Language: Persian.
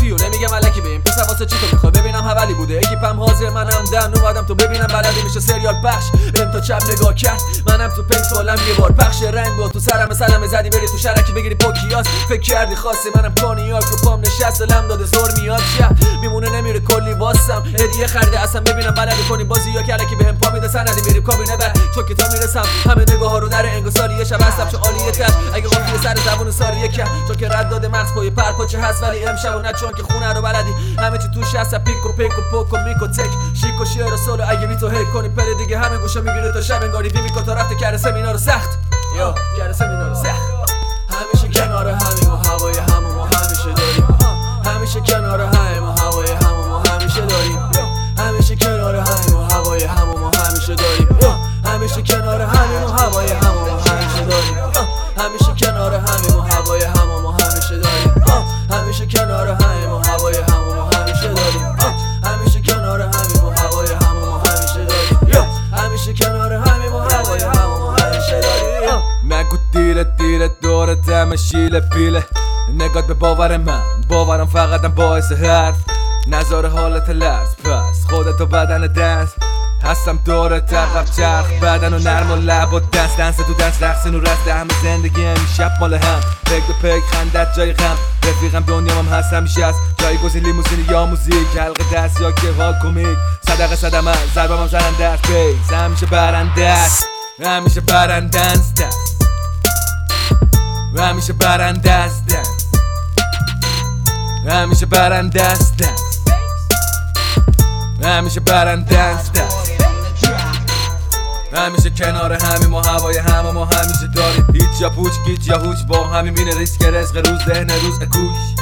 رفتی و نمیگم الکی به این پسر واسه چی تو میخوای ببینم حوالی بوده اکیپم حاضر منم دم اومدم تو ببینم بلدی میشه سریال پخش رم تا چپ نگاه کرد منم تو پنس بالم یه بار پخش رنگ با تو سرم سلام زدی بری تو شرکی بگیری پوکیاس فکر کردی خاصی منم کانیاک رو پام نشست لم داده زور میاد شب میمونه نمیره کلی واسم هدیه خریده اصلا ببینم بلدی کنی بازی یا که بهم پا میده سندی میریم کابینه بعد چون که تا میرسم همه نگاه ها رو در انگار یه شب هستم چه عالیه تر اگه قافیه سر زبون ساریه کم چون که رد داده مغز پای پرپاچه هست ولی امشب و نه چون که خونه رو بلدی همه چی توش هست پیک و پوک و میک و تک شیک و شیر و سولو اگه بی تو هیک کنی پر دیگه همه گوشا میگیره تا شب انگاری بیمیکو تا رفته کرده سمینارو سخت یا کرده سمینارو سخت همیشه کنار همیم و هوای همومو همیشه داریم همیشه کنار همیم و هوای همومو همیشه داریم همیشه کنار همیم و هوای همومو همیشه داریم همیشه کنار همیم و هوای همومو همیشه داریم همیشه کنار همیم و هوای همومو همیشه داریم همیشه کنار همیم و هوای همومو همیشه داریم همیشه کنار همیم و هوای همومو همیشه داریم همیشه کنار همیم و هوای همومو همیشه داریم نگو دیره دورت همه شیله پیله نگات به باور من باورم فقطم باعث حرف نظر حالت لرز پس خودتو بدن دست هستم دورت عقب چرخ بدن و نرم و لب و دست تو دست رقص نور رسته همه زندگی همین شب مال هم پک به پک خندت جای غم رفیقم دنیام هم هست همیشه از جایگزین لیموزین یا موزیک حلقه دست یا که حال کمیک صدقه صدمه ضربم هم زننده است بیز همیشه برنده است همیشه برنده است همیشه برنده است همیشه برنده است همیشه برنده است همیشه کنار همیم و هوای همه ما همیشه داریم هیچ یا پوچ گیچ یا هوچ با همین مینه ریسک رزق روز ذهن روز اکوش